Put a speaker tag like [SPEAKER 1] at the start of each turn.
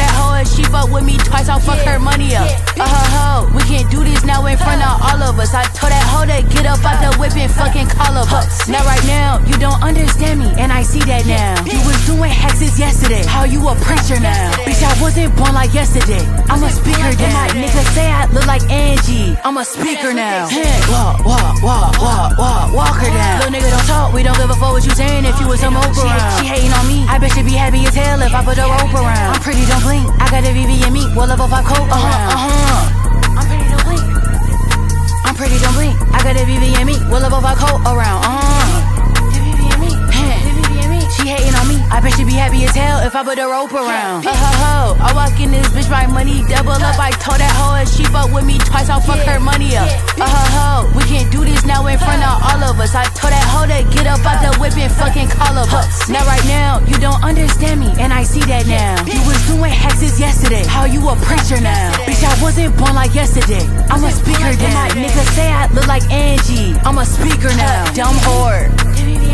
[SPEAKER 1] that hoe and she fuck with me twice, I'll fuck her money up. Ho, we can't do this now in front of all of us. I told that hoe to get up out the whip and fucking call of us. Now right now, you don't understand me, and I see that now. You was doing hexes yesterday, how you a preacher now? Bitch, I wasn't born like yesterday, I'm a speaker now. My niggas say I look like Angie, I'm a speaker now. Walk her down. Little nigga don't talk, we don't give a fuck what you saying if you was some Oprah around. She hating on me, I bet she be happy as hell if I put a rope around. I'm pretty, don't blink, I got a VV and me, we'll level 5 coat around. I'm pretty, don't blink. I'm pretty, don't blink, I got a VV and me, we'll level 5 coat around. She hating on me, I bet she be happy as hell if I put a rope around. I walk in this bitch, my money double up. I told that hoe and she fuck with me twice, I'll fuck her money up. We can't do this now in front of all of us. I told that hoe to get up out the whip and fucking call of us. Now right now, you don't understand me, and I see that now. You was doing hexes yesterday, how you a preacher now? Bitch, I wasn't born like yesterday, I'm a speaker now. My niggas say I look like Angie, I'm a speaker now. Dumb whore.